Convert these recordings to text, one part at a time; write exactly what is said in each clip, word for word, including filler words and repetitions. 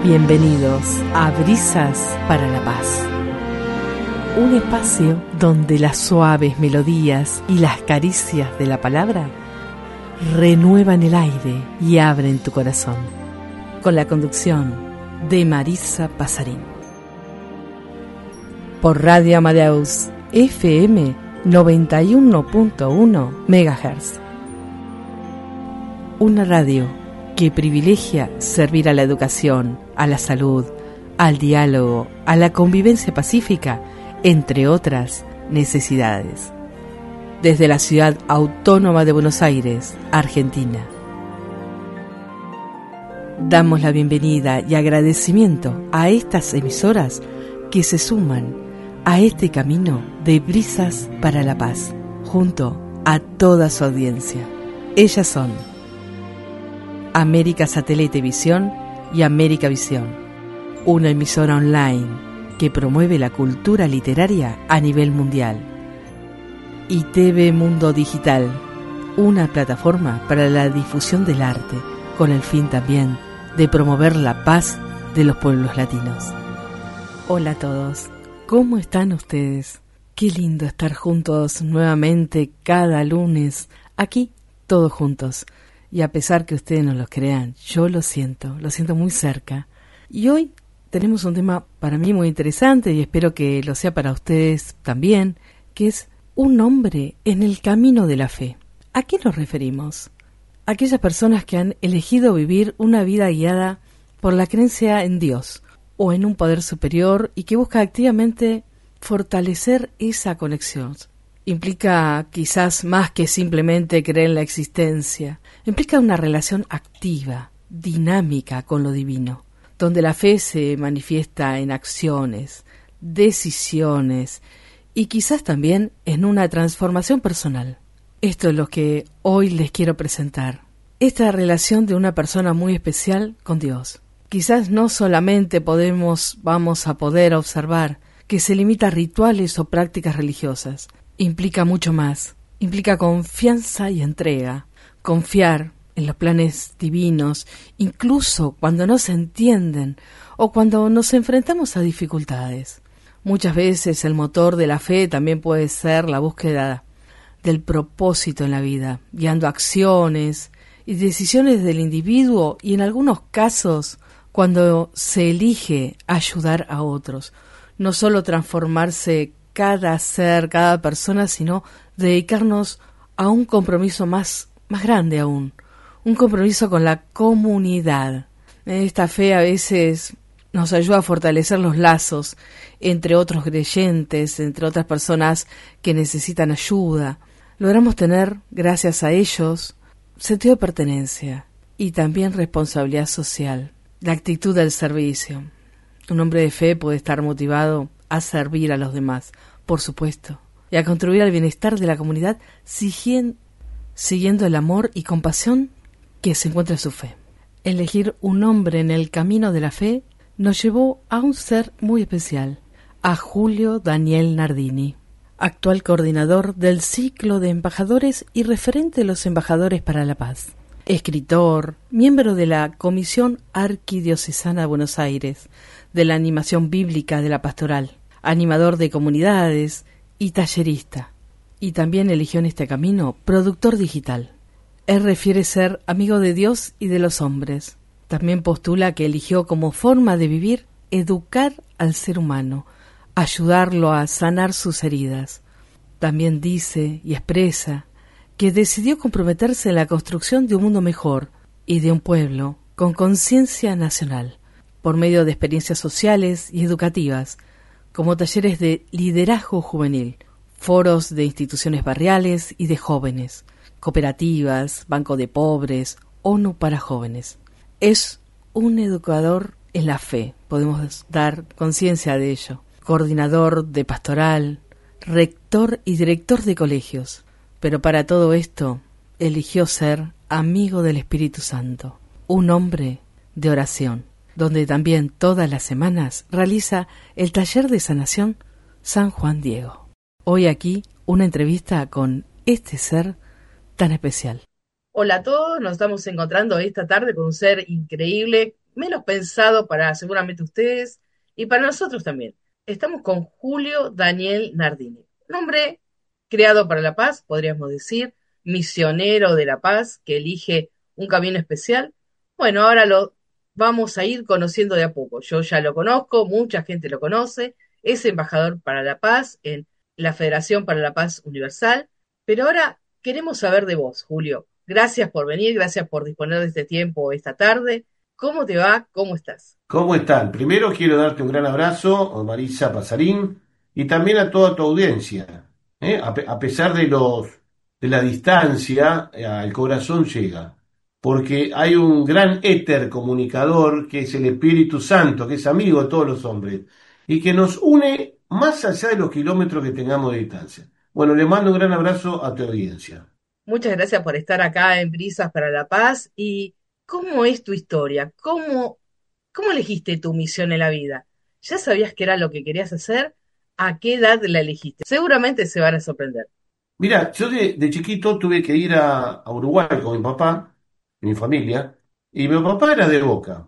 Bienvenidos a Brisas para la Paz, un espacio donde las suaves melodías y las caricias de la palabra renuevan el aire y abren tu corazón, con la conducción de Marisa Pasarín. Por Radio Amadeus F M noventa y uno punto uno megahertz. Una radio que privilegia servir a la educación, a la salud, al diálogo, a la convivencia pacífica, entre otras necesidades. Desde la ciudad autónoma de Buenos Aires, Argentina. Damos la bienvenida y agradecimiento a estas emisoras que se suman a este camino de Brisas para la Paz, junto a toda su audiencia. Ellas son América Satélite Visión y América Visión, una emisora online que promueve la cultura literaria a nivel mundial. Y T V Mundo Digital, una plataforma para la difusión del arte, con el fin también de promover la paz de los pueblos latinos. Hola a todos, ¿cómo están ustedes? Qué lindo estar juntos nuevamente cada lunes, aquí todos juntos. Y a pesar que ustedes no lo crean, yo lo siento, lo siento muy cerca. Y hoy tenemos un tema para mí muy interesante y espero que lo sea para ustedes también, que es un hombre en el camino de la fe. ¿A qué nos referimos? Aquellas personas que han elegido vivir una vida guiada por la creencia en Dios o en un poder superior y que busca activamente fortalecer esa conexión. Implica quizás más que simplemente creer en la existencia. Implica una relación activa, dinámica con lo divino, donde la fe se manifiesta en acciones, decisiones y quizás también en una transformación personal. Esto es lo que hoy les quiero presentar. Esta relación de una persona muy especial con Dios. Quizás no solamente podemos, vamos a poder observar que se limita a rituales o prácticas religiosas. Implica mucho más. Implica confianza y entrega. Confiar en los planes divinos, incluso cuando no se entienden o cuando nos enfrentamos a dificultades. Muchas veces el motor de la fe también puede ser la búsqueda del propósito en la vida, guiando acciones y decisiones del individuo y en algunos casos cuando se elige ayudar a otros. No solo transformarse cada ser, cada persona, sino dedicarnos a un compromiso más, más grande aún, un compromiso con la comunidad. Esta fe a veces nos ayuda a fortalecer los lazos entre otros creyentes, entre otras personas que necesitan ayuda. Logramos tener, gracias a ellos, sentido de pertenencia y también responsabilidad social, la actitud del servicio. Un hombre de fe puede estar motivado a servir a los demás, por supuesto, y a contribuir al bienestar de la comunidad siguiendo, siguiendo el amor y compasión que se encuentra en su fe. Elegir un hombre en el camino de la fe nos llevó a un ser muy especial, a Julio Daniel Nardini, actual coordinador del ciclo de embajadores y referente de los embajadores para la paz. Escritor, miembro de la Comisión Arquidiocesana de Buenos Aires, de la animación bíblica de la pastoral, animador de comunidades y tallerista. Y también eligió en este camino productor digital. Él refiere ser amigo de Dios y de los hombres. También postula que eligió como forma de vivir educar al ser humano, ayudarlo a sanar sus heridas. También dice y expresa que decidió comprometerse en la construcción de un mundo mejor y de un pueblo con conciencia nacional, por medio de experiencias sociales y educativas, como talleres de liderazgo juvenil, foros de instituciones barriales y de jóvenes, cooperativas, banco de pobres, ONU para jóvenes. Es un educador en la fe, podemos dar conciencia de ello, coordinador de pastoral, rector y director de colegios. Pero para todo esto, eligió ser amigo del Espíritu Santo, un hombre de oración, donde también todas las semanas realiza el taller de sanación San Juan Diego. Hoy aquí una entrevista con este ser tan especial. Hola a todos, nos estamos encontrando esta tarde con un ser increíble, menos pensado para seguramente ustedes y para nosotros también. Estamos con Julio Daniel Nardini, un hombre creado para la paz, podríamos decir, misionero de la paz que elige un camino especial. Bueno, ahora lo vamos a ir conociendo de a poco. Yo ya lo conozco, mucha gente lo conoce, es embajador para la paz en la Federación para la Paz Universal, pero ahora queremos saber de vos, Julio. Gracias por venir, gracias por disponer de este tiempo esta tarde. ¿Cómo te va? ¿Cómo estás? ¿Cómo están? Primero quiero darte un gran abrazo, a Marisa Pasarín, y también a toda tu audiencia. ¿eh? A, pe- a pesar de los de la distancia, eh, al corazón llega, porque hay un gran éter comunicador que es el Espíritu Santo, que es amigo de todos los hombres, y que nos une más allá de los kilómetros que tengamos de distancia. Bueno, le mando un gran abrazo a tu audiencia. Muchas gracias por estar acá en Brisas para la Paz. ¿Y cómo es tu historia? ¿Cómo, cómo elegiste tu misión en la vida? ¿Ya sabías que era lo que querías hacer? ¿A qué edad la elegiste? Seguramente se van a sorprender. Mira, yo de, de chiquito tuve que ir a, a Uruguay con mi papá, y mi familia, y mi papá era de Boca.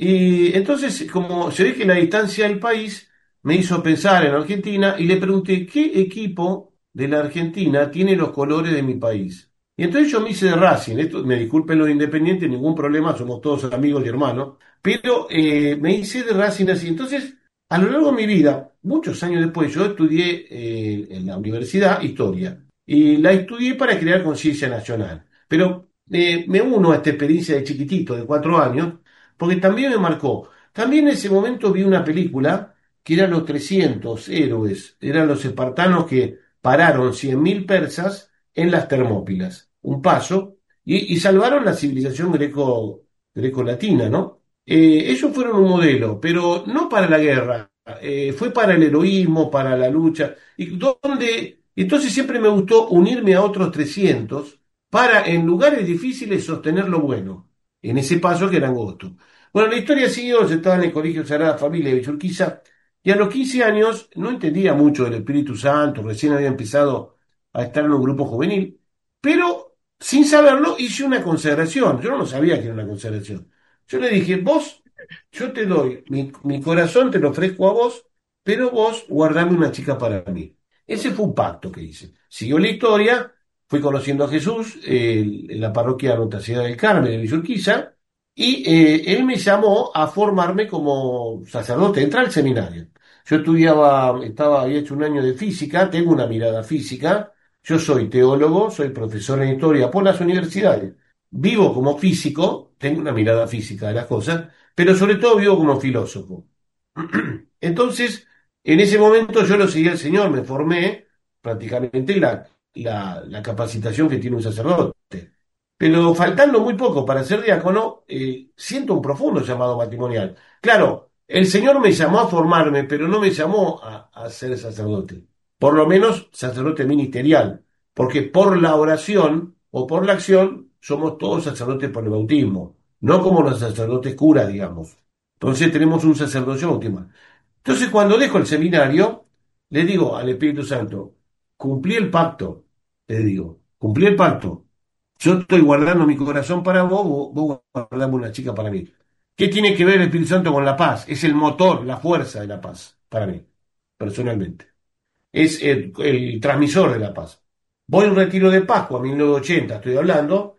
Y entonces, como se ve que la distancia del país me hizo pensar en Argentina y le pregunté, ¿qué equipo de la Argentina tiene los colores de mi país? Y entonces yo me hice de Racing, esto, me disculpen los independientes, ningún problema, somos todos amigos y hermanos, pero eh, me hice de Racing así. Entonces, a lo largo de mi vida, muchos años después, yo estudié eh, en la universidad historia y la estudié para crear conciencia nacional. Pero eh, me uno a esta experiencia de chiquitito, de cuatro años, porque también me marcó. También en ese momento vi una película que eran los trescientos héroes, eran los espartanos que pararon cien mil persas en las Termópilas, un paso, y, y salvaron la civilización greco, greco-latina, ¿no? Eh, ellos fueron un modelo, pero no para la guerra, eh, fue para el heroísmo, para la lucha, y donde, entonces siempre me gustó unirme a otros trescientos para en lugares difíciles sostener lo bueno, en ese paso que era angosto. Bueno, la historia siguió, yo estaba en el Colegio Sagrada Familia de Villurquiza, y a los quince años no entendía mucho del Espíritu Santo, recién había empezado a estar en un grupo juvenil, pero sin saberlo hice una consagración, yo no sabía que era una consagración. Yo le dije, vos, yo te doy, mi, mi corazón te lo ofrezco a vos, pero vos guardame una chica para mí. Ese fue un pacto que hice. Siguió la historia, fui conociendo a Jesús eh, en la parroquia Nuestra Señora del Carmen de Villurquiza, y eh, él me llamó a formarme como sacerdote, entrar al seminario. Yo estudiaba, estaba, había hecho un año de física, tengo una mirada física, yo soy teólogo, soy profesor en historia por las universidades. Vivo como físico, tengo una mirada física de las cosas, pero sobre todo vivo como filósofo. Entonces, en ese momento yo lo seguí al Señor, me formé prácticamente la, la, la capacitación que tiene un sacerdote. Pero faltando muy poco para ser diácono, eh, siento un profundo llamado matrimonial. Claro, el Señor me llamó a formarme, pero no me llamó a, a ser sacerdote. Por lo menos sacerdote ministerial, porque por la oración o por la acción somos todos sacerdotes por el bautismo, no como los sacerdotes curas, digamos. Entonces tenemos un sacerdocio bautismal. Entonces cuando dejo el seminario, le digo al Espíritu Santo, cumplí el pacto, le digo, cumplí el pacto. Yo estoy guardando mi corazón para vos, vos, vos guardame una chica para mí. ¿Qué tiene que ver el Espíritu Santo con la paz? Es el motor, la fuerza de la paz, para mí, personalmente. Es el, el transmisor de la paz. Voy a un retiro de Pascua, mil novecientos ochenta, estoy hablando,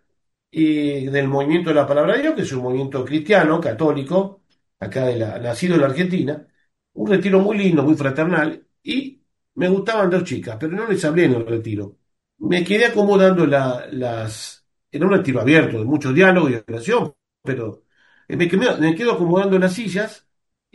y del movimiento de la palabra de Dios, que es un movimiento cristiano, católico, acá de la, nacido en la Argentina, un retiro muy lindo, muy fraternal, y me gustaban dos chicas, pero no les hablé en el retiro. Me quedé acomodando la- las... Era un retiro abierto, de mucho diálogo y oración, pero eh, me, quedé- me quedo acomodando las sillas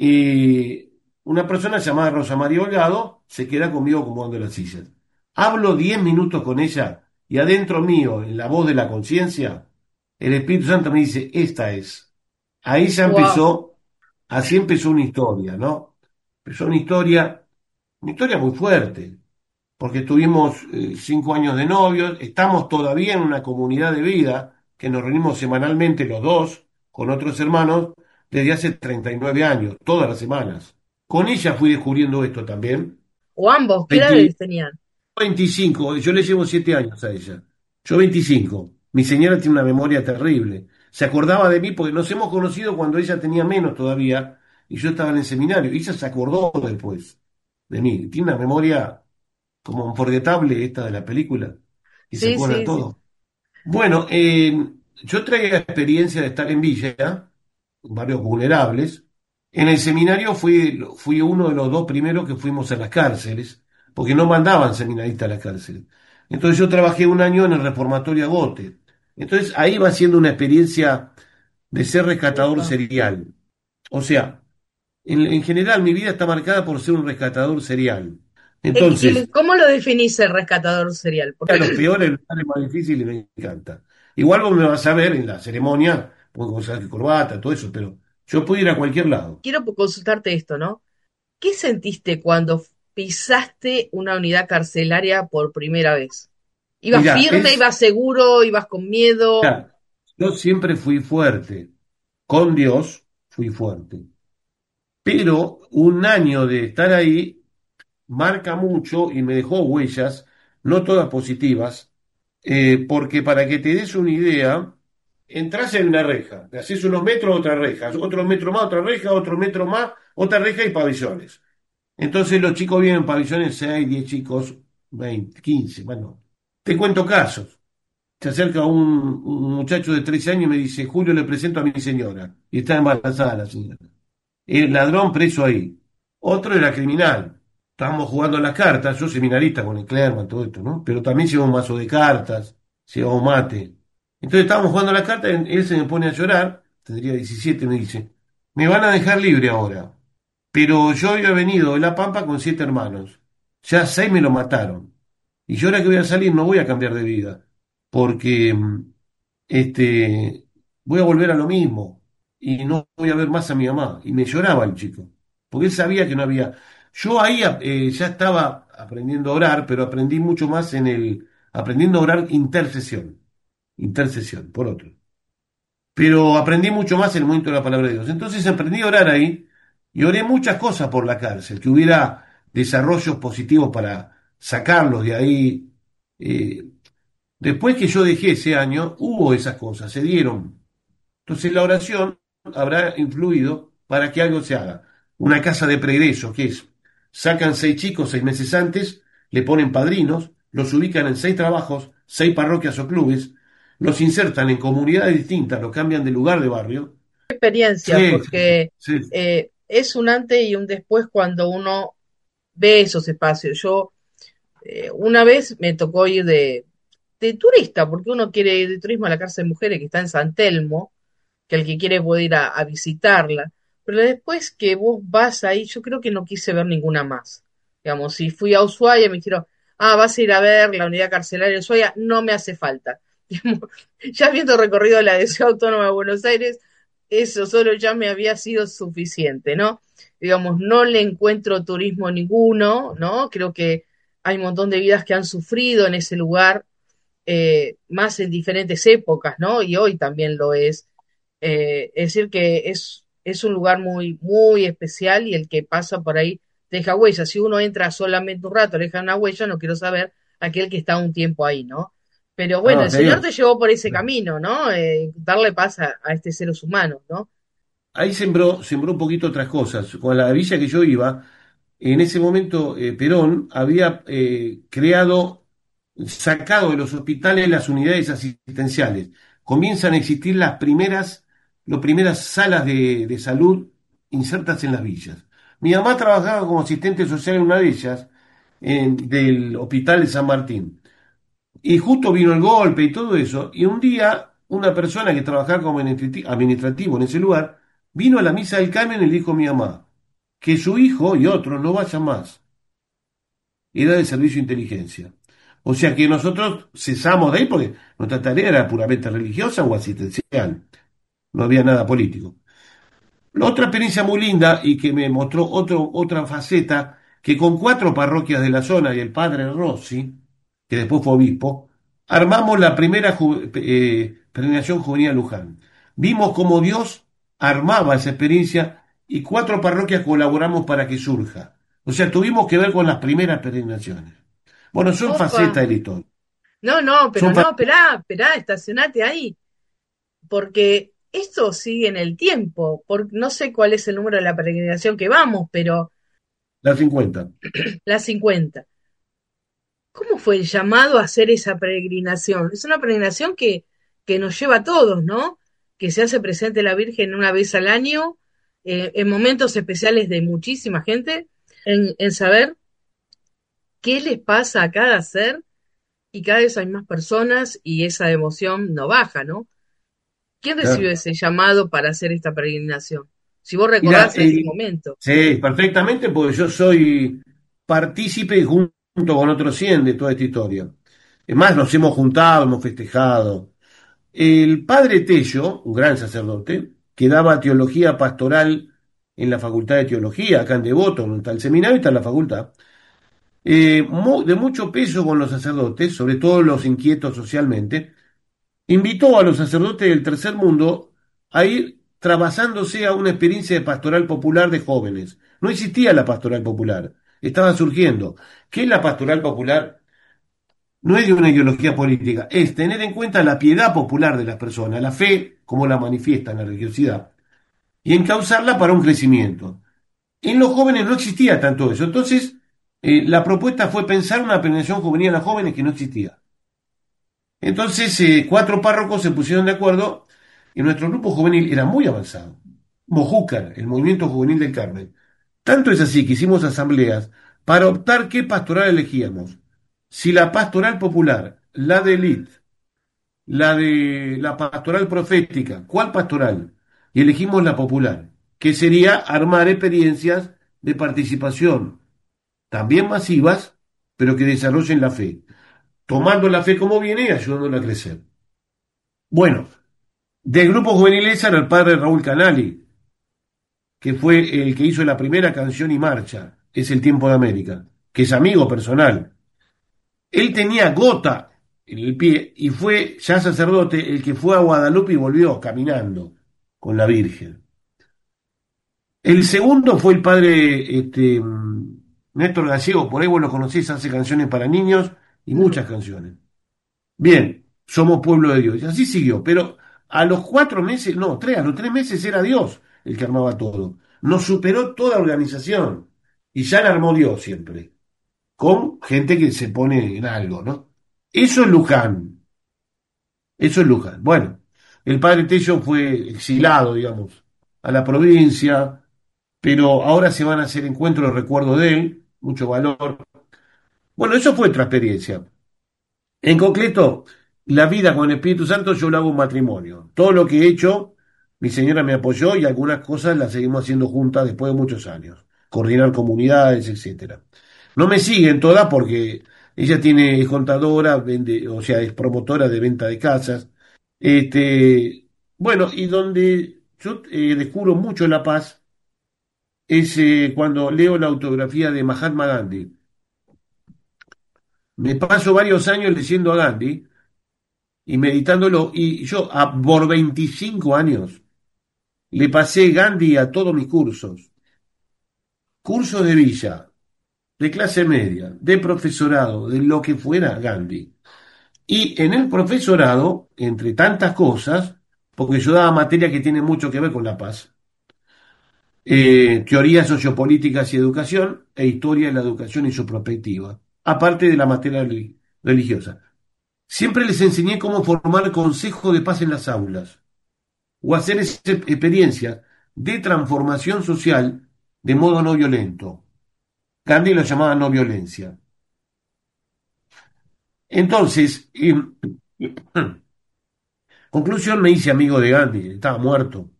y una persona llamada Rosa María Holgado se queda conmigo acomodando las sillas. Hablo diez minutos con ella y adentro mío, en la voz de la conciencia, el Espíritu Santo me dice, esta es. Ahí ya Wow. empezó, así empezó una historia, ¿no? Empezó una historia, una historia muy fuerte, porque tuvimos eh, cinco años de novios, estamos todavía en una comunidad de vida, que nos reunimos semanalmente los dos, con otros hermanos, desde hace treinta y nueve años, todas las semanas. Con ella fui descubriendo esto también. O ambos, ¿qué edades tenían? Veinticinco, yo le llevo siete años a ella. Yo veinticinco. Mi señora tiene una memoria terrible. se acordaba de mí porque nos hemos conocido cuando ella tenía menos todavía y yo estaba en el seminario. Y ella se acordó después de mí. Tiene una memoria como unforgettable esta de la película y se Sí, acuerda de sí, sí. todo. Bueno, eh, yo traía experiencia de estar en Villa, barrios vulnerables. En el seminario fui, fui uno de los dos primeros que fuimos a las cárceles, porque no mandaban seminaristas a las cárceles. Entonces yo trabajé un año en el reformatorio Agote. Entonces ahí va siendo una experiencia de ser rescatador Upa. serial. O sea, en, en general mi vida está marcada por ser un rescatador serial. Eh, ¿Y Entonces, cómo lo definís el rescatador serial? a Porque los peores lugares más difíciles me encanta. Igual vos me vas a ver en la ceremonia, pongo cosas de corbata, todo eso, pero yo puedo ir a cualquier lado. quiero consultarte esto, ¿no? ¿Qué sentiste cuando pisaste una unidad carcelaria por primera vez? ¿Ibas Mira, firme, es, ibas seguro, ibas con miedo? mira, yo siempre fui fuerte, con Dios fui fuerte, pero un año de estar ahí marca mucho y me dejó huellas, no todas positivas, eh, porque para que te des una idea, entras en una reja, te haces unos metros, otra reja, otro metro más, otra reja, otro metro más, otra reja y pabellones. Entonces los chicos vienen en pabellones, seis, diez chicos, veinte, quince, bueno. Te cuento casos. Se acerca un, un muchacho de trece años y me dice, Julio, le presento a mi señora. Y está embarazada la señora. El ladrón preso ahí. Otro era criminal. Estábamos jugando a las cartas, yo seminarista con el Clerman, todo esto, ¿no? Pero también llevo un mazo de cartas, llevo un mate. Entonces estábamos jugando a las cartas, él se me pone a llorar, tendría diecisiete, me dice, me van a dejar libre ahora. Pero yo había venido de La Pampa con siete hermanos. Ya seis me lo mataron. Y yo ahora que voy a salir no voy a cambiar de vida. Porque mm, este, voy a volver a lo mismo. Y no voy a ver más a mi mamá. Y me lloraba el chico. Porque él sabía que no había. Yo ahí eh, ya estaba aprendiendo a orar, pero aprendí mucho más en el. Aprendiendo a orar intercesión. Intercesión, por otro, pero aprendí mucho más en el momento de la palabra de Dios. Entonces aprendí a orar ahí y oré muchas cosas por la cárcel, que hubiera desarrollos positivos para sacarlos de ahí. Eh, Después que yo dejé ese año, hubo esas cosas, se dieron. Entonces la oración habrá influido para que algo se haga. Una casa de pregreso, que es, sacan seis chicos seis meses antes, le ponen padrinos, los ubican en seis trabajos, seis parroquias o clubes, los insertan en comunidades distintas, los cambian de lugar de barrio. Experiencia, Sí, sí, sí, porque sí. eh, es un antes y un después cuando uno ve esos espacios. Yo eh, una vez me tocó ir de, de turista, porque uno quiere ir de turismo a la cárcel de mujeres que está en San Telmo, que el que quiere puede ir a, a visitarla. Pero después que vos vas ahí, yo creo que no quise ver ninguna más. Digamos, si fui a Ushuaia, me dijeron, ah, vas a ir a ver la unidad carcelaria de Ushuaia, no me hace falta. Digamos, ya habiendo recorrido la de Ciudad Autónoma de Buenos Aires, eso solo ya me había sido suficiente, ¿no? Digamos, no le encuentro turismo ninguno, ¿no? Creo que hay un montón de vidas que han sufrido en ese lugar, eh, más en diferentes épocas, ¿no? Y hoy también lo es. Eh, es decir, que es, es un lugar muy, muy especial y el que pasa por ahí deja huella. Si uno entra solamente un rato, deja una huella, no quiero saber aquel que está un tiempo ahí, ¿no? Pero bueno, No, el te Señor digo, te llevó por ese camino, ¿no? Eh, darle paz a, a este seres humanos, ¿no? ahí sembró, sembró un poquito otras cosas. Con la villa que yo iba, en ese momento eh, Perón había eh, creado, sacado de los hospitales las unidades asistenciales. Comienzan a existir las primeras, las primeras salas de, de salud insertas en las villas. Mi mamá trabajaba como asistente social en una de ellas, en- del Hospital de San Martín. Y justo vino el golpe y todo eso, y un día una persona que trabajaba como administrati- administrativo en ese lugar, vino a la misa del Carmen y le dijo a mi mamá que su hijo y otros no vayan más. Era de servicio de inteligencia. O sea que nosotros cesamos de ahí porque nuestra tarea era puramente religiosa o asistencial, no había nada político. La otra experiencia muy linda y que me mostró otro, otra faceta, que con cuatro parroquias de la zona y el padre Rossi, que después fue obispo, armamos la primera ju- eh, peregrinación juvenil a Luján. Vimos cómo Dios armaba esa experiencia y cuatro parroquias colaboramos para que surja. O sea, tuvimos que ver con las primeras peregrinaciones. Bueno, son Opa, facetas de la historia. no, no, pero Son no, fa- esperá, esperá, estacionate ahí. porque esto sigue en el tiempo, por, no sé cuál es el número de la peregrinación que vamos, pero La cincuenta. la cincuenta. ¿Cómo fue el llamado a hacer esa peregrinación? Es una peregrinación que, que nos lleva a todos, ¿no? Que se hace presente la Virgen una vez al año, eh, en momentos especiales de muchísima gente, en, en saber qué les pasa a cada ser y cada vez hay más personas y esa emoción no baja, ¿no? ¿Quién recibió Claro. ese llamado para hacer esta peregrinación? Si vos Mira, recordás ese eh, momento. sí, perfectamente, porque yo soy partícipe junto con otros cien de toda esta historia. Es más, nos hemos juntado, hemos festejado. El padre Tello, un gran sacerdote, que daba teología pastoral en la Facultad de Teología, acá en Devoto, donde está el seminario y está la facultad, eh, mu- de mucho peso con los sacerdotes, sobre todo los inquietos socialmente, invitó a los sacerdotes del tercer mundo a ir trabasándose a una experiencia de pastoral popular de jóvenes. No existía la pastoral popular, estaba surgiendo. ¿Qué es la pastoral popular? No es de una ideología política, es tener en cuenta la piedad popular de las personas, la fe, como la manifiesta en la religiosidad, y encauzarla para un crecimiento. En los jóvenes no existía tanto eso, entonces eh, la propuesta fue pensar una peregrinación juvenil a los jóvenes que no existía. Entonces, eh, cuatro párrocos se pusieron de acuerdo y nuestro grupo juvenil era muy avanzado. Mojúcar, el Movimiento Juvenil del Carmen. Tanto es así que hicimos asambleas para optar qué pastoral elegíamos. Si la pastoral popular, la de élite, la de la pastoral profética, ¿cuál pastoral? Y elegimos la popular, que sería armar experiencias de participación, también masivas, pero que desarrollen la fe, tomando la fe como viene y ayudándola a crecer. Bueno, del grupo juvenil esa era el padre Raúl Canali, que fue el que hizo la primera canción y marcha, Es el tiempo de América, que es amigo personal. Él tenía gota en el pie y fue ya sacerdote el que fue a Guadalupe y volvió caminando con la Virgen. El segundo fue el padre este, mm, Néstor Gallego, por ahí vos lo conocés, hace canciones para niños y No. muchas canciones. Bien, somos pueblo de Dios. Y así siguió, pero a los cuatro meses, no, tres, a los tres meses era Dios el que armaba todo. Nos superó toda organización y ya la armó Dios siempre, con gente que se pone en algo, ¿no? Eso es Luján, eso es Luján. Bueno, el padre Tello fue exilado, digamos, a la provincia, pero ahora se van a hacer encuentros de recuerdo de él, mucho valor. Bueno, eso fue otra experiencia. En concreto, la vida con el Espíritu Santo yo lo hago un matrimonio. Todo lo que he hecho, mi señora me apoyó y algunas cosas las seguimos haciendo juntas después de muchos años. Coordinar comunidades, etcétera. No me siguen todas porque ella tiene, es contadora, vende, o sea, es promotora de venta de casas. Este, bueno, y donde yo eh, descubro mucho la paz es eh, cuando leo la autografía de Mahatma Gandhi. Me paso varios años leyendo a Gandhi y meditándolo, y yo a, por veinticinco años le pasé Gandhi a todos mis cursos, cursos de villa, de clase media, de profesorado, de lo que fuera Gandhi. Y en el profesorado, entre tantas cosas, porque yo daba materia que tiene mucho que ver con la paz, eh, teorías sociopolíticas y educación, e historia de la educación y su perspectiva, aparte de la materia religiosa. Siempre les enseñé cómo formar consejo de paz en las aulas o hacer esa experiencia de transformación social de modo no violento. Gandhi lo llamaba no violencia. Entonces, en conclusión, me hice amigo de Gandhi, estaba muerto,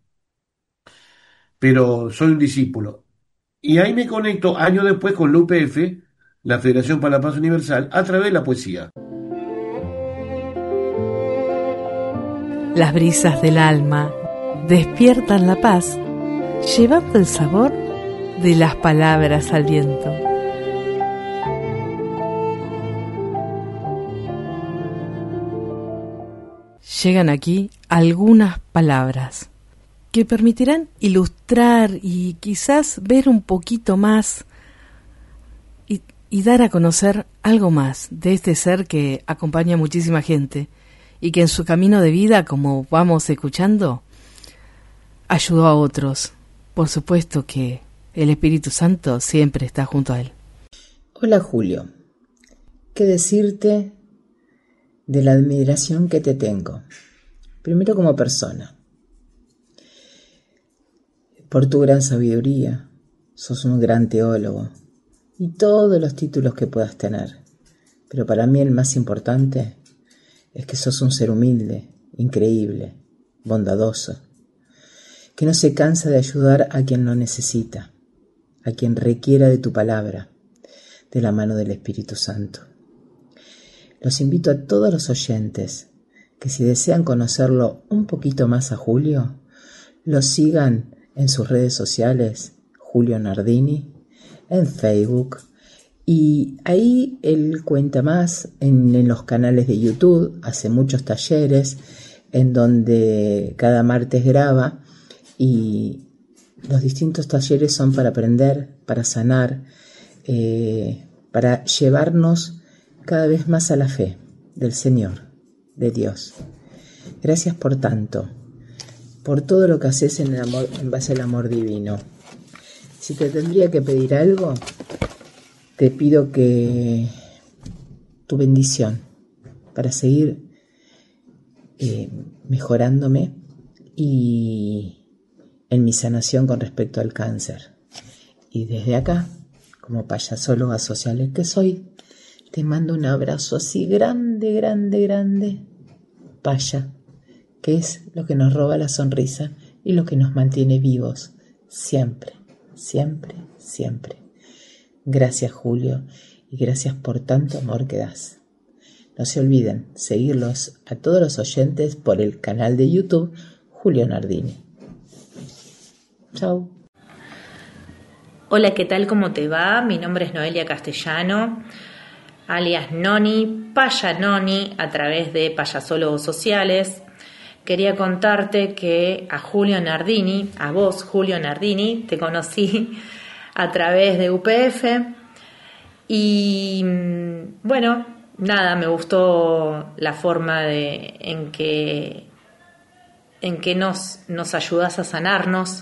pero soy un discípulo. Y ahí me conecto años después con la U P F, la Federación para la Paz Universal, a través de la poesía. Las brisas del alma despiertan la paz, llevando el sabor de las palabras al viento. Llegan aquí algunas palabras que permitirán ilustrar y quizás ver un poquito más y, y dar a conocer algo más de este ser que acompaña a muchísima gente y que en su camino de vida, como vamos escuchando, ayudó a otros. Por supuesto que el Espíritu Santo siempre está junto a él. Hola Julio, ¿qué decirte de la admiración que te tengo? Primero como persona, por tu gran sabiduría, sos un gran teólogo y todos los títulos que puedas tener. Pero para mí el más importante es que sos un ser humilde, increíble, bondadoso, que no se cansa de ayudar a quien lo necesita, a quien requiera de tu palabra, de la mano del Espíritu Santo. Los invito a todos los oyentes que si desean conocerlo un poquito más a Julio, lo sigan en sus redes sociales, Julio Nardini, en Facebook, y ahí él cuenta más en, en los canales de YouTube, hace muchos talleres en donde cada martes graba, y los distintos talleres son para aprender, para sanar, eh, para llevarnos cada vez más a la fe del Señor, de Dios. Gracias por tanto, por todo lo que haces en el amor, en base al amor divino. Si te tendría que pedir algo, te pido que tu bendición para seguir eh, mejorándome y en mi sanación con respecto al cáncer. Y desde acá, como payasóloga social que soy, te mando un abrazo así grande, grande, grande, paya, que es lo que nos roba la sonrisa y lo que nos mantiene vivos siempre, siempre, siempre. Gracias Julio y gracias por tanto amor que das. No se olviden seguirlos a todos los oyentes por el canal de YouTube Julio Nardini. Chau. Hola, ¿qué tal? ¿Cómo te va? Mi nombre es Noelia Castellano, alias Noni, Paya Noni, a través de Payasólogos Sociales. Quería contarte que a Julio Nardini, a vos Julio Nardini, te conocí a través de U P F y bueno, nada, me gustó la forma de, en que, en que nos, nos ayudás a sanarnos.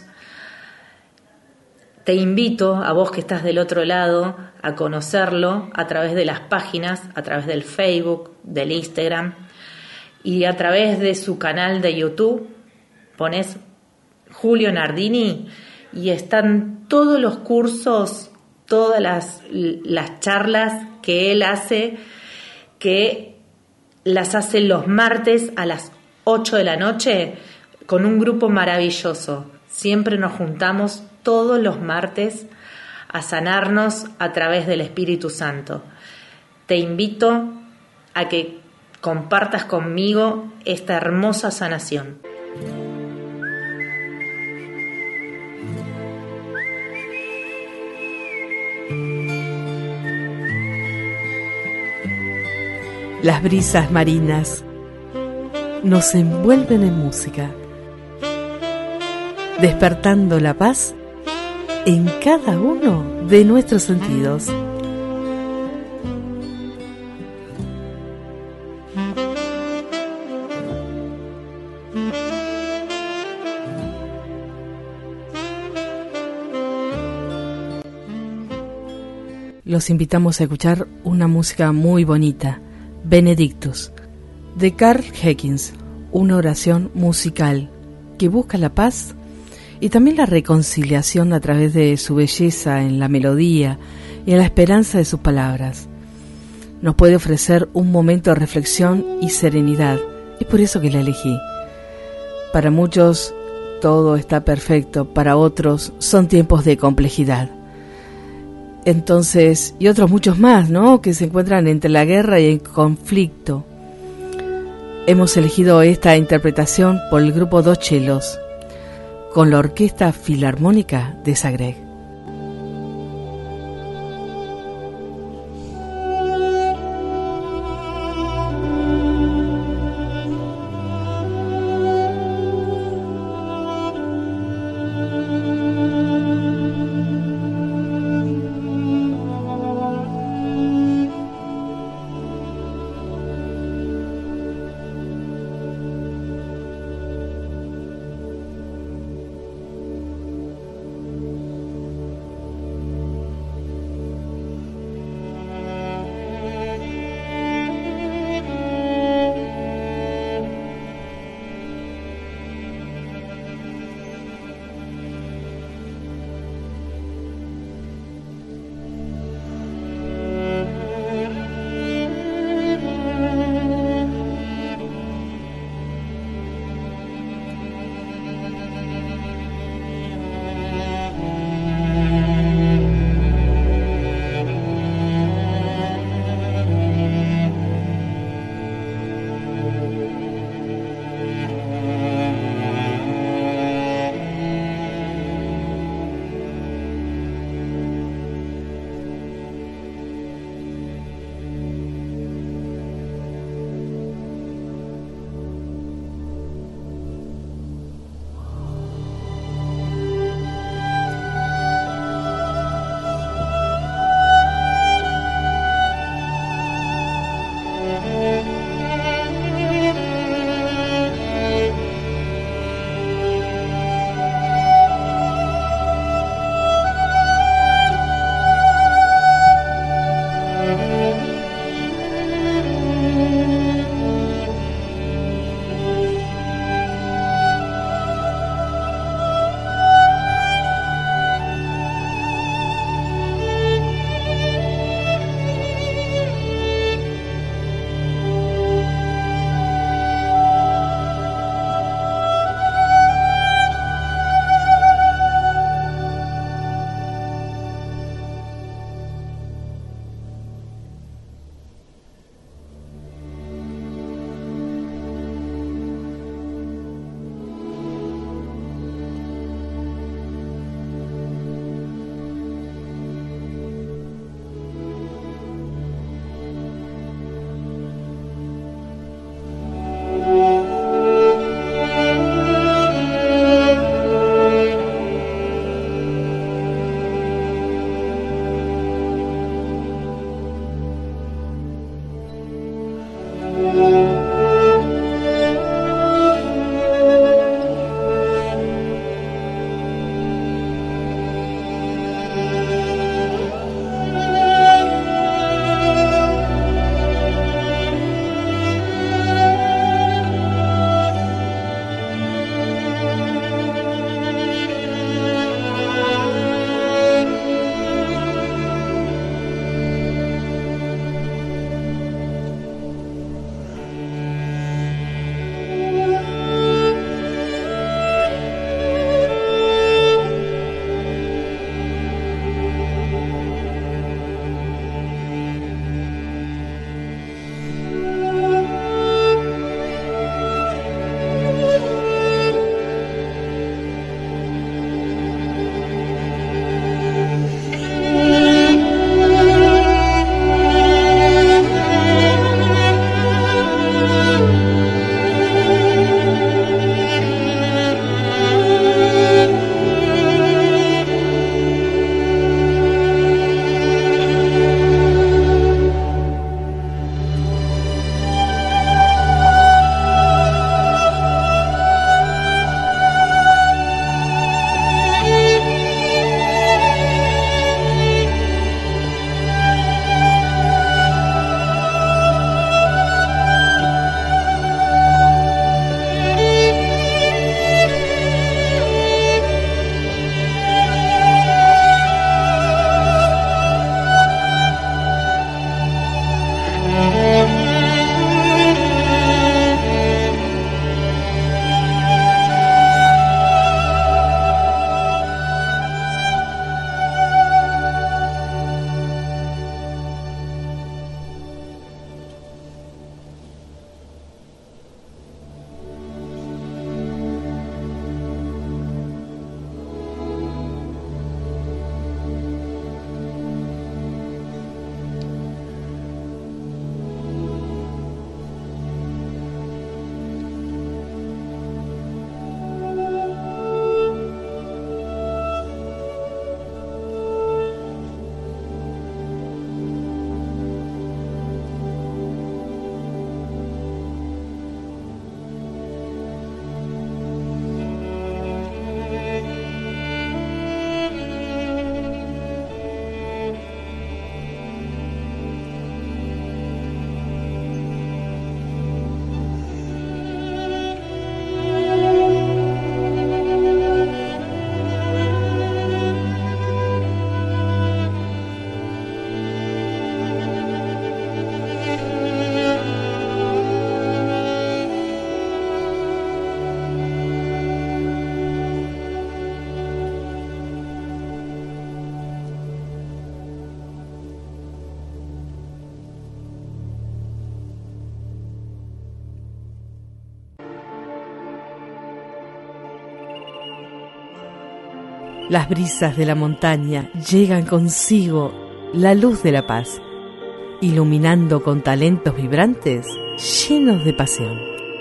Te invito a vos que estás del otro lado a conocerlo a través de las páginas, a través del Facebook, del Instagram y a través de su canal de YouTube. Pones Julio Nardini y están todos los cursos, todas las, las charlas que él hace, que las hace los martes a las ocho de la noche con un grupo maravilloso. Siempre nos juntamos todos los martes a sanarnos a través del Espíritu Santo. Te invito a que compartas conmigo esta hermosa sanación. Las brisas marinas nos envuelven en música, despertando la paz en cada uno de nuestros sentidos. Los invitamos a escuchar una música muy bonita, Benedictus, de Carl Hawkins, una oración musical que busca la paz y también la reconciliación a través de su belleza en la melodía y en la esperanza de sus palabras. Nos puede ofrecer un momento de reflexión y serenidad, es por eso que la elegí. Para muchos todo está perfecto, para otros son tiempos de complejidad. Entonces, y otros muchos más, ¿no?, que se encuentran entre la guerra y el conflicto. Hemos elegido esta interpretación por el grupo Dos Chelos, con la Orquesta Filarmónica de Zagreb. Las brisas de la montaña llegan consigo la luz de la paz, iluminando con talentos vibrantes llenos de pasión.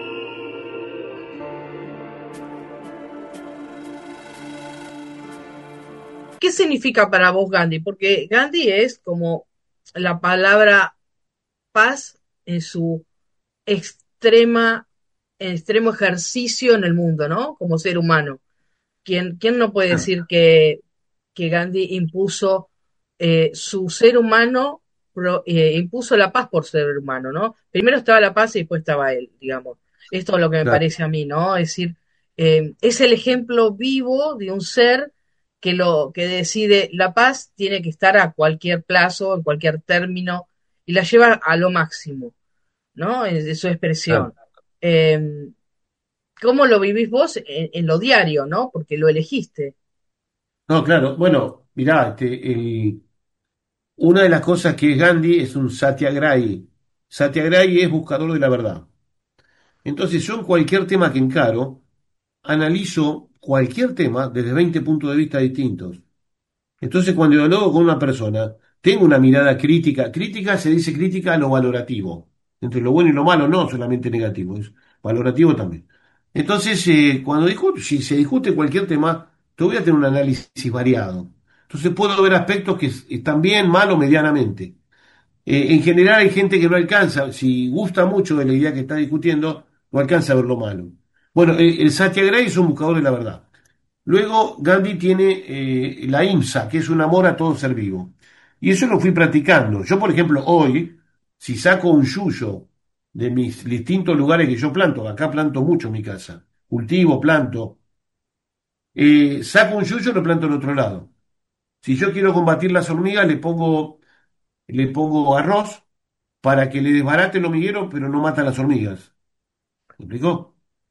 ¿Qué significa para vos Gandhi? Porque Gandhi es como la palabra paz en su extrema, extremo ejercicio en el mundo, ¿no? Como ser humano. ¿Quién, quién no puede decir que, que Gandhi impuso eh, su ser humano, pro- eh, impuso la paz por ser humano, ¿no? Primero estaba la paz y después estaba él, digamos. Esto es lo que me Claro. parece a mí, ¿no? Es decir, eh, es el ejemplo vivo de un ser que lo que decide la paz tiene que estar a cualquier plazo, en cualquier término, y la lleva a lo máximo, ¿no? Es de su Claro. expresión. Eh, ¿Cómo lo vivís vos en, en lo diario, ¿no? Porque lo elegiste. No, claro. Bueno, mirá, este, el- una de las cosas que es Gandhi es un satyagrahi. Satyagrahi es buscador de la verdad. Entonces yo en cualquier tema que encaro, analizo cualquier tema desde veinte puntos de vista distintos. Entonces, cuando dialogo con una persona, tengo una mirada crítica. Crítica se dice crítica a lo valorativo. Entre lo bueno y lo malo, no solamente negativo, es valorativo también. Entonces, eh, cuando discu- si se discute cualquier tema, te voy a tener un análisis variado. Entonces, puedo ver aspectos que es- están bien, mal o medianamente. Eh, en general, hay gente que no alcanza, si gusta mucho de la idea que está discutiendo, no alcanza a ver lo malo. Bueno, eh, el Satyagraha es un buscador de la verdad. Luego Gandhi tiene eh, la IMSA, que es un amor a todo ser vivo. Y eso lo fui practicando. Yo, por ejemplo, hoy, si saco un yuyo de mis distintos lugares que yo planto, acá planto mucho en mi casa, cultivo, planto, eh, saco un yuyo y lo planto en otro lado. Si yo quiero combatir las hormigas, le pongo, le pongo arroz para que le desbarate el hormiguero, pero no mata las hormigas. ¿Me explicó?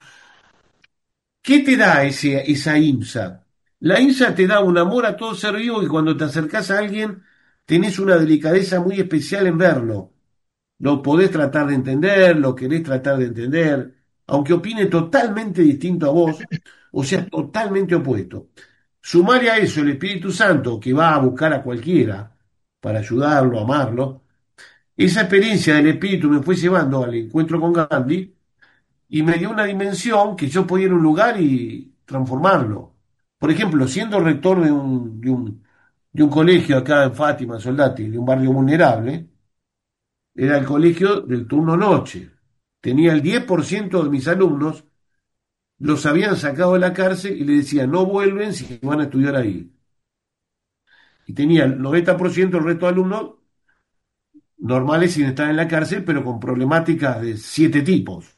¿Qué te da ese, esa IMSA? La IMSA te da un amor a todo ser vivo y cuando te acercás a alguien tenés una delicadeza muy especial en verlo. Lo podés tratar de entender, lo querés tratar de entender, aunque opine totalmente distinto a vos, o sea, totalmente opuesto. Sumale a eso el Espíritu Santo que va a buscar a cualquiera para ayudarlo, amarlo. Esa experiencia del Espíritu me fue llevando al encuentro con Gandhi y me dio una dimensión que yo podía ir a un lugar y transformarlo. Por ejemplo, siendo rector de un, de un, de un colegio acá en Fátima, Soldati, de un barrio vulnerable, era el colegio del turno noche. Tenía el diez por ciento de mis alumnos, los habían sacado de la cárcel y le decían, no vuelven si van a estudiar ahí. Y tenía el noventa por ciento del resto de alumnos normales sin estar en la cárcel, pero con problemáticas de siete tipos.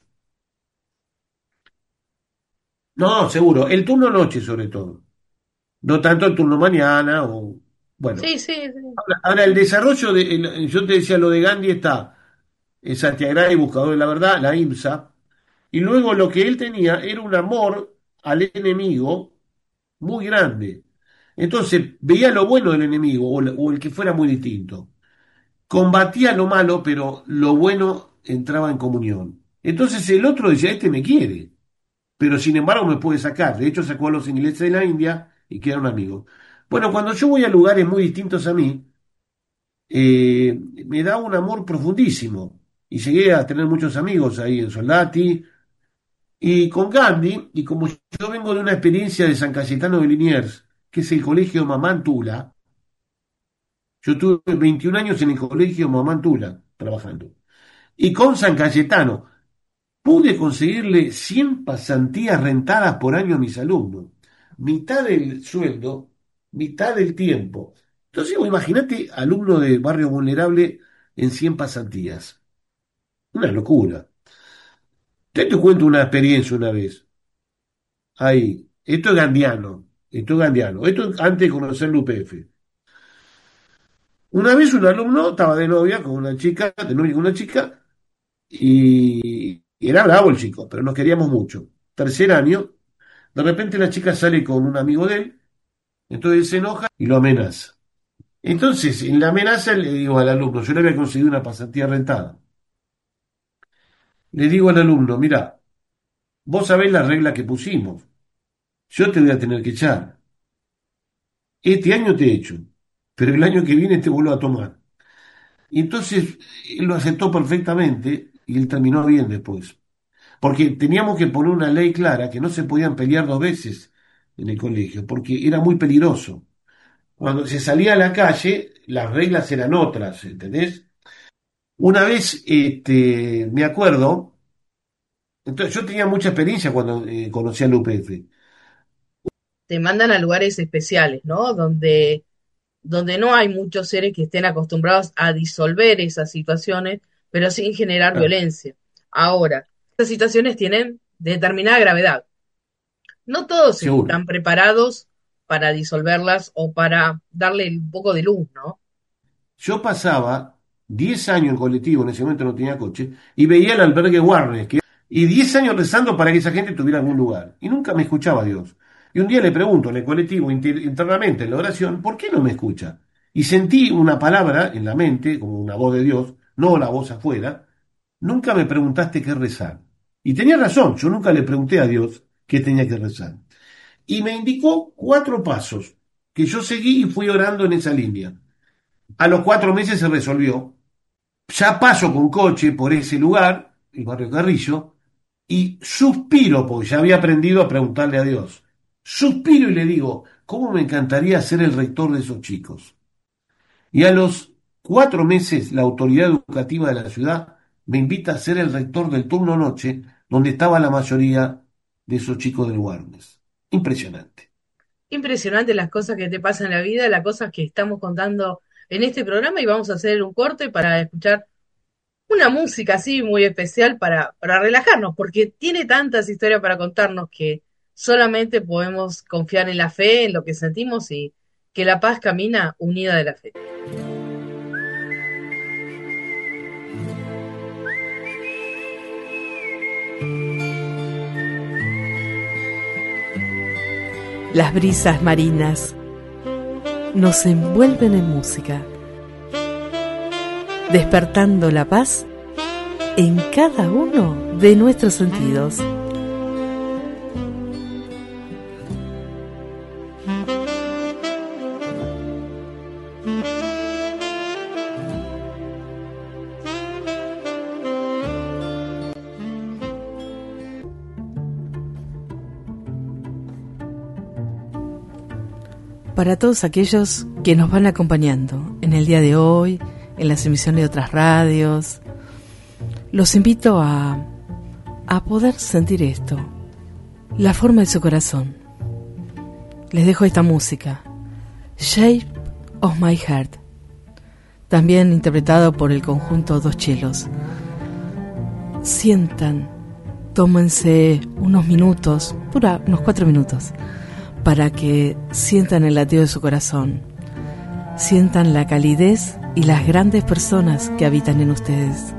No, seguro, el turno noche sobre todo. No tanto el turno mañana o... Bueno, Sí, sí, sí. ahora, ahora el desarrollo de... el- yo te decía lo de Gandhi está en Satyagraha y Buscador de la Verdad, la IMSA, y luego lo que él tenía era un amor al enemigo muy grande. Entonces veía lo bueno del enemigo o, la- o el que fuera muy distinto. Combatía lo malo, pero lo bueno entraba en comunión. Entonces el otro decía, este me quiere, pero sin embargo me puede sacar. De hecho sacó a los ingleses de la India y quedaron amigos. Bueno, cuando yo voy a lugares muy distintos a mí, eh, me da un amor profundísimo. Y llegué a tener muchos amigos ahí en Soldati. Y con Gandhi, y como yo vengo de una experiencia de San Cayetano de Liniers, que es el colegio Mamán Tula, yo tuve veintiún años en el colegio Mamán Tula trabajando. Y con San Cayetano, pude conseguirle cien pasantías rentadas por año a mis alumnos. Mitad del sueldo, mitad del tiempo. Entonces, vos imagínate alumno de barrio vulnerable en cien pasantías. Una locura. Te, te cuento una experiencia una vez. Ahí. Esto es gandiano. Esto es gandiano. Esto es antes de conocer el U P F. Una vez un alumno estaba de novia con una chica, de novia con una chica, y era bravo el chico, pero nos queríamos mucho. Tercer año. De repente la chica sale con un amigo de él, entonces él se enoja y lo amenaza. Entonces, en la amenaza le digo al alumno, yo le había conseguido una pasantía rentada. Le digo al alumno, mira, vos sabés la regla que pusimos, yo te voy a tener que echar. este año te echo, pero el año que viene te vuelvo a tomar. Y entonces él lo aceptó perfectamente y él terminó bien después. Porque teníamos que poner una ley clara que no se podían pelear dos veces en el colegio, porque era muy peligroso. Cuando se salía a la calle, las reglas eran otras, ¿entendés? Una vez, este, me acuerdo, entonces yo tenía mucha experiencia cuando eh, conocí al U P F. Te mandan a lugares especiales, ¿no? Donde, donde no hay muchos seres que estén acostumbrados a disolver esas situaciones, pero sin generar Ah, violencia. Ahora, estas situaciones tienen determinada gravedad. No todos seguro. están preparados para disolverlas o para darle un poco de luz, ¿no? Yo pasaba diez años en colectivo, en ese momento no tenía coche, y veía el albergue Warnes, que- y diez años rezando para que esa gente tuviera algún lugar. Y nunca me escuchaba Dios. Y un día le pregunto en el colectivo, inter- internamente en la oración, ¿por qué no me escucha? Y sentí una palabra en la mente, como una voz de Dios, no la voz afuera, nunca me preguntaste qué rezar. Y tenía razón, yo nunca le pregunté a Dios qué tenía que rezar. Y me indicó cuatro pasos que yo seguí y fui orando en esa línea. A los cuatro meses se resolvió. Ya paso con coche por ese lugar, el barrio Carrillo, y suspiro, porque ya había aprendido a preguntarle a Dios. Suspiro y le digo, ¿cómo me encantaría ser el rector de esos chicos? Y a los cuatro meses, la autoridad educativa de la ciudad me invita a ser el rector del turno noche, donde estaba la mayoría de esos chicos del Warnes. Impresionante. Impresionante las cosas que te pasan en la vida, las cosas que estamos contando en este programa y vamos a hacer un corte para escuchar una música así muy especial para, para relajarnos, porque tiene tantas historias para contarnos que solamente podemos confiar en la fe, en lo que sentimos y que la paz camina unida de la fe. Las brisas marinas nos envuelven en música, despertando la paz en cada uno de nuestros sentidos. Para todos aquellos que nos van acompañando en el día de hoy, en las emisiones de otras radios, los invito a, a poder sentir esto, la forma de su corazón. Les dejo esta música, Shape of My Heart, también interpretado por el conjunto Dos Chelos. Sientan, tómense unos minutos, dura unos cuatro minutos, para que sientan el latido de su corazón, sientan la calidez y las grandes personas que habitan en ustedes.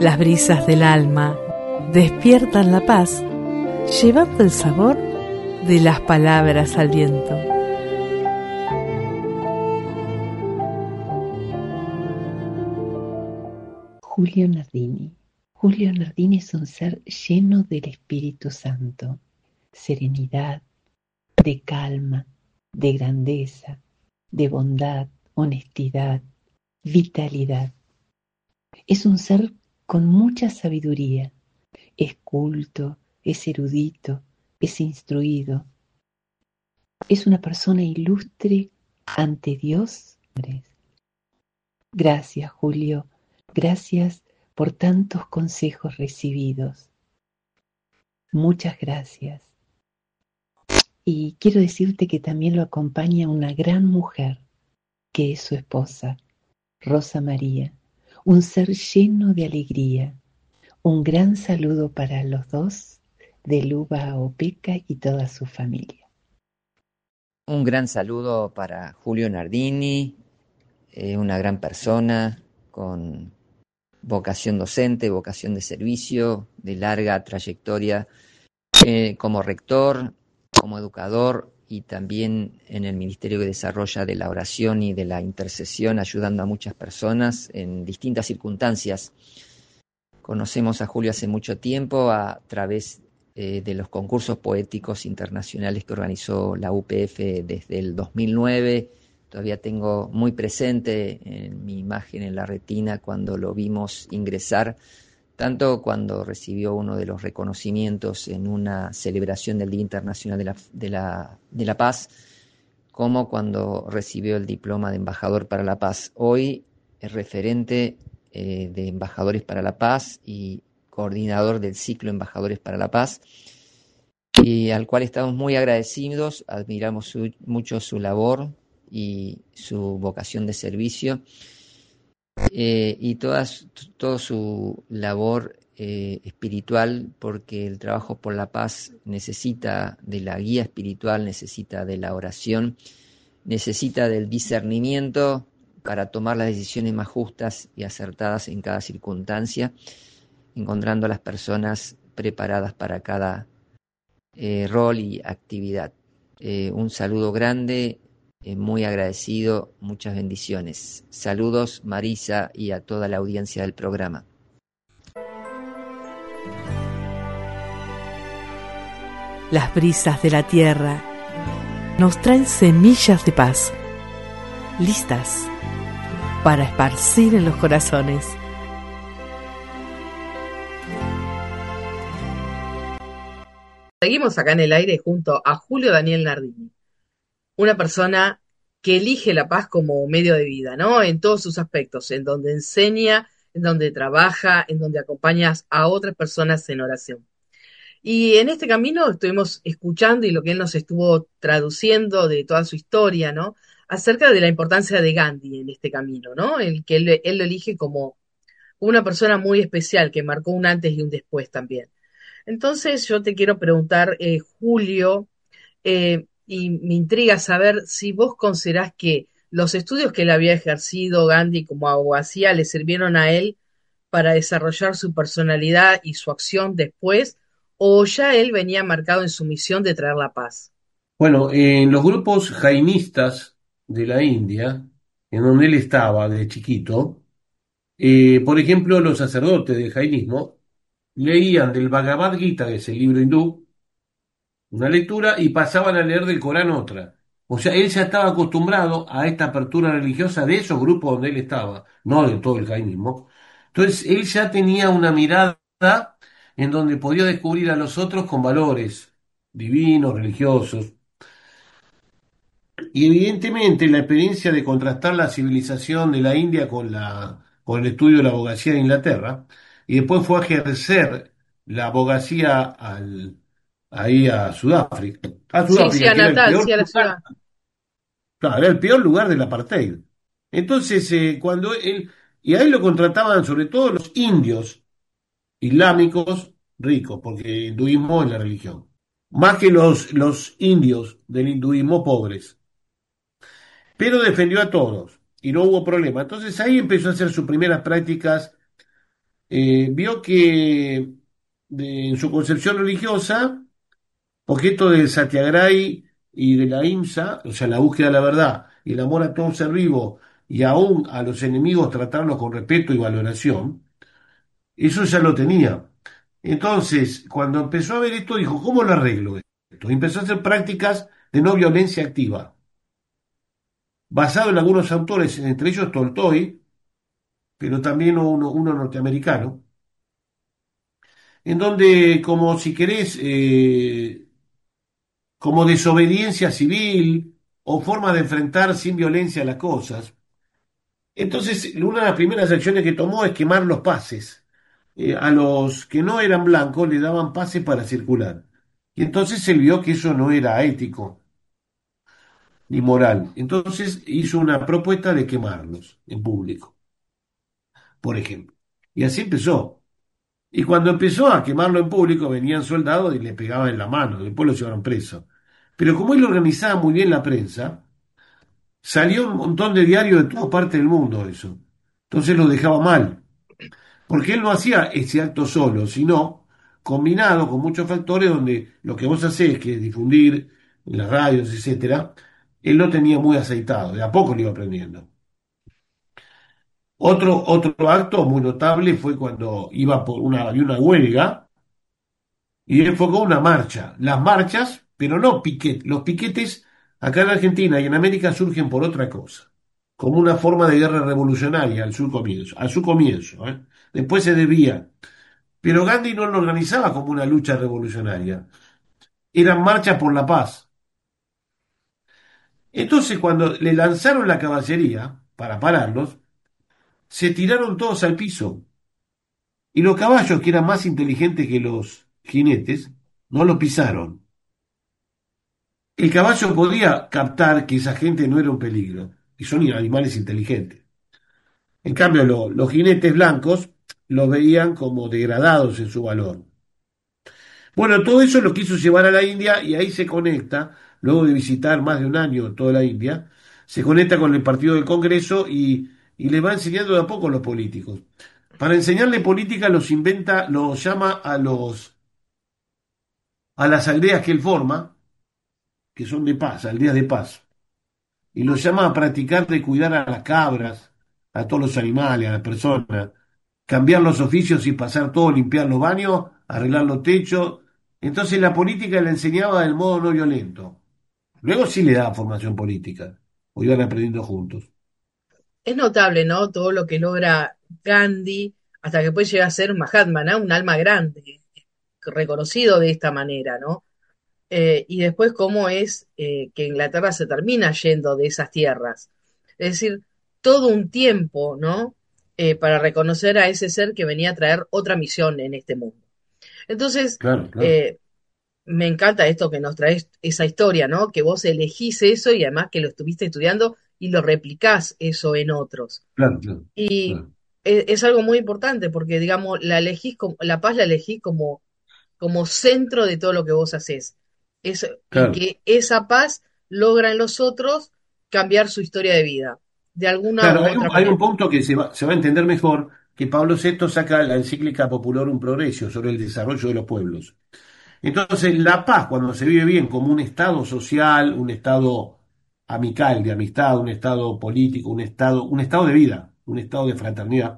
Las brisas del alma despiertan la paz, llevando el sabor de las palabras al viento. Julio Nardini. Julio Nardini es un ser lleno del Espíritu Santo, serenidad, de calma, de grandeza, de bondad, honestidad, vitalidad. Es un ser con mucha sabiduría, es culto, es erudito, es instruido. Es una persona ilustre ante Dios. Gracias, Julio, gracias por tantos consejos recibidos. Muchas gracias. Y quiero decirte que también lo acompaña una gran mujer, que es su esposa, Rosa María, un ser lleno de alegría. Un gran saludo para los dos, de Luba Opeca y toda su familia. Un gran saludo para Julio Nardini, eh, una gran persona con vocación docente, vocación de servicio, de larga trayectoria eh, como rector, como educador y también en el Ministerio que desarrolla de la oración y de la intercesión, ayudando a muchas personas en distintas circunstancias. Conocemos a Julio hace mucho tiempo a través eh, de los concursos poéticos internacionales que organizó la U P F desde el dos mil nueve. Todavía tengo muy presente en mi imagen en la retina cuando lo vimos ingresar, tanto cuando recibió uno de los reconocimientos en una celebración del Día Internacional de la, de la, de la Paz, como cuando recibió el diploma de embajador para la paz. Hoy es referente eh, de Embajadores para la Paz y coordinador del ciclo Embajadores para la Paz, y al cual estamos muy agradecidos, admiramos su, mucho su labor y su vocación de servicio, eh, y toda, toda su labor eh, espiritual, porque el trabajo por la paz necesita de la guía espiritual, necesita de la oración, necesita del discernimiento para tomar las decisiones más justas y acertadas en cada circunstancia, encontrando a las personas preparadas para cada eh, rol y actividad. Eh, un saludo grande, eh, muy agradecido, muchas bendiciones. Saludos, Marisa, y a toda la audiencia del programa. Las brisas de la tierra nos traen semillas de paz, listas para esparcir en los corazones. Seguimos acá en el aire junto a Julio Daniel Nardini, una persona que elige la paz como medio de vida, ¿no? En todos sus aspectos, en donde enseña, en donde trabaja, en donde acompañas a otras personas en oración. Y en este camino estuvimos escuchando y lo que él nos estuvo traduciendo de toda su historia, ¿no? Acerca de la importancia de Gandhi en este camino, ¿no? El que él, él lo elige como una persona muy especial que marcó un antes y un después también. Entonces yo te quiero preguntar, eh, Julio, eh, y me intriga saber si vos considerás que los estudios que él había ejercido Gandhi como abogacía le sirvieron a él para desarrollar su personalidad y su acción después, o ya él venía marcado en su misión de traer la paz. Bueno, en los grupos jainistas de la India, en donde él estaba de chiquito, eh, por ejemplo, los sacerdotes del jainismo leían del Bhagavad Gita, que es el libro hindú, una lectura, y pasaban a leer del Corán otra. O sea, él ya estaba acostumbrado a esta apertura religiosa de esos grupos donde él estaba, no de todo el jainismo. Entonces, él ya tenía una mirada en donde podía descubrir a los otros con valores divinos, religiosos. Y evidentemente la experiencia de contrastar la civilización de la India con la, con el estudio de la abogacía de Inglaterra, y después fue a ejercer la abogacía al, ahí a Sudáfrica. A Sí, sí, Sudáfrica, a que era el Natal, peor sí, a la lugar, ciudad. claro, era el peor lugar del apartheid. Entonces, eh, cuando él, y ahí lo contrataban sobre todo los indios islámicos ricos, porque el hinduismo es la religión, más que los, los indios del hinduismo pobres. Pero defendió a todos y no hubo problema. Entonces ahí empezó a hacer sus primeras prácticas eh, vio que de- en su concepción religiosa, porque esto del Satyagraha y de la ahimsa, o sea, la búsqueda de la verdad y el amor a todo ser vivo y aún a los enemigos tratarlos con respeto y valoración, eso ya lo tenía. Entonces, cuando empezó a ver esto, dijo, ¿cómo lo arreglo esto? Y empezó a hacer prácticas de no violencia activa, basado en algunos autores, entre ellos Tolstoy, pero también uno, uno norteamericano, en donde, como si querés, eh, como desobediencia civil o forma de enfrentar sin violencia las cosas. Entonces, una de las primeras acciones que tomó es quemar los pases. Eh, a los que no eran blancos le daban pases para circular. Y entonces él vio que eso no era ético ni moral. Entonces hizo una propuesta de quemarlos en público, por ejemplo. Y así empezó. Y cuando empezó a quemarlo en público, venían soldados y le pegaban en la mano, después lo llevaron preso. Pero como él organizaba muy bien la prensa, salió un montón de diarios de toda parte del mundo eso. Entonces lo dejaba mal, porque él no hacía ese acto solo, sino combinado con muchos factores donde lo que vos hacés, que es difundir en las radios, etcétera, él lo tenía muy aceitado, de a poco lo iba aprendiendo. Otro, otro acto muy notable fue cuando iba por una, había una huelga y él fue con una marcha. Las marchas, pero no piquetes. Los piquetes acá en Argentina y en América surgen por otra cosa, como una forma de guerra revolucionaria al su comienzo, a su comienzo, ¿eh? Después se desvía. Pero Gandhi no lo organizaba como una lucha revolucionaria, eran marchas por la paz. Entonces, cuando le lanzaron la caballería para pararlos, se tiraron todos al piso. Y los caballos, que eran más inteligentes que los jinetes, no lo pisaron. El caballo podía captar que esa gente no era un peligro, y son animales inteligentes. En cambio, lo- los jinetes blancos los veían como degradados en su valor. Bueno, todo eso lo quiso llevar a la India y ahí se conecta, luego de visitar más de un año toda la India, se conecta con el partido del Congreso y, y le va enseñando de a poco a los políticos. Para enseñarle política los inventa, los llama a los a las aldeas que él forma, que son de paz, aldeas de paz, y los llama a practicar de cuidar a las cabras, a todos los animales, a las personas, cambiar los oficios y pasar todo, limpiar los baños, arreglar los techos. Entonces la política le enseñaba del modo no violento. Luego sí le daba formación política, o iban aprendiendo juntos. Es notable, ¿no? Todo lo que logra Gandhi hasta que puede llegar a ser Mahatma, ¿no? Un alma grande, reconocido de esta manera, ¿no? Eh, y después cómo es eh, que Inglaterra se termina yendo de esas tierras. Es decir, todo un tiempo, ¿no? Eh, para reconocer a ese ser que venía a traer otra misión en este mundo. Entonces, Claro, claro, eh, me encanta esto que nos traes, esa historia, ¿no? Que vos elegís eso y además que lo estuviste estudiando y lo replicás eso en otros. claro, claro, Y claro, e- es, algo muy importante porque, digamos, la elegís como, la paz la elegís como, como centro de todo lo que vos hacés. Es, y claro. que esa paz logra en los otros cambiar su historia de vida, de alguna Claro, u hay un, otra hay un manera. punto que se va, se va a entender mejor, que Pablo sexto saca la encíclica Populorum Progressio sobre el desarrollo de los pueblos. Entonces, la paz, cuando se vive bien como un estado social, un estado amical, de amistad, un estado político, un estado, un estado de vida, un estado de fraternidad,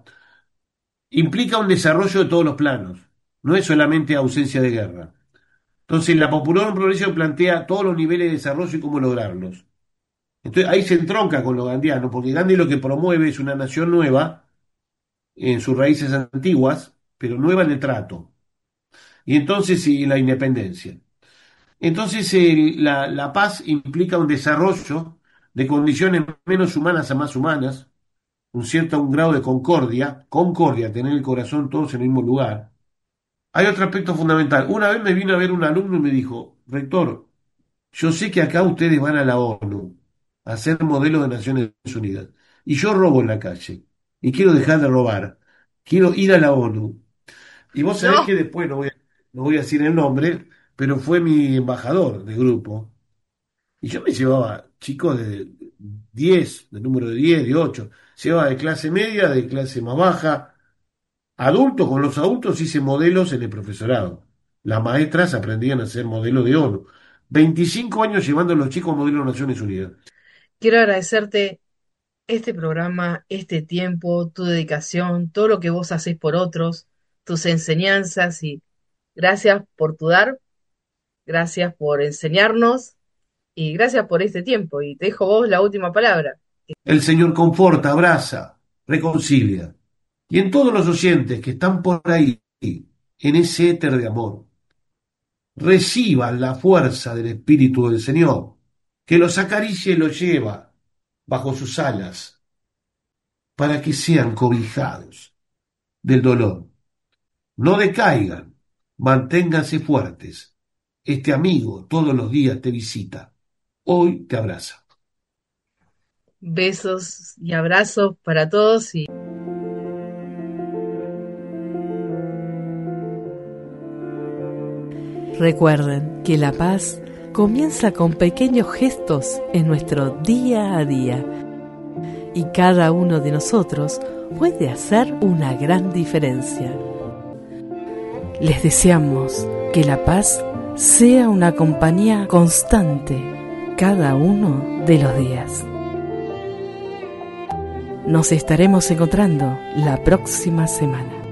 implica un desarrollo de todos los planos. No es solamente ausencia de guerra. Entonces, la Popular Progreso plantea todos los niveles de desarrollo y cómo lograrlos. Entonces, ahí se entronca con lo gandiano, porque Gandhi lo que promueve es una nación nueva en sus raíces antiguas, pero nueva en el trato. Y entonces, sí, la independencia. Entonces, el- la, la paz implica un desarrollo de condiciones menos humanas a más humanas, un cierto un grado de concordia, concordia, tener el corazón todos en el mismo lugar. Hay otro aspecto fundamental. Una vez me vino a ver un alumno y me dijo, rector, yo sé que acá ustedes van a la ONU a ser modelo de Naciones Unidas, y yo robo en la calle, y quiero dejar de robar, quiero ir a la ONU. Y vos sabés No, que después, no voy a, no voy a decir el nombre, pero fue mi embajador de grupo. Y yo me llevaba chicos de diez, de número de diez, de ocho. Llevaba de clase media, de clase más baja. Adultos, con los adultos hice modelos en el profesorado. Las maestras aprendían a hacer modelos de oro. veinticinco años llevando a los chicos modelos de Naciones Unidas. Quiero agradecerte este programa, este tiempo, tu dedicación, todo lo que vos hacés por otros, tus enseñanzas y gracias por tu dar, gracias por enseñarnos y gracias por este tiempo. Y te dejo vos la última palabra. El Señor conforta, abraza, reconcilia. Y en todos los oyentes que están por ahí, en ese éter de amor, reciban la fuerza del Espíritu del Señor, que los acaricia y los lleva bajo sus alas, para que sean cobijados del dolor. No decaigan, manténganse fuertes. Este amigo todos los días te visita. Hoy te abraza. Besos y abrazos para todos y recuerden que la paz comienza con pequeños gestos en nuestro día a día y cada uno de nosotros puede hacer una gran diferencia. Les deseamos que la paz sea una compañía constante cada uno de los días. Nos estaremos encontrando la próxima semana.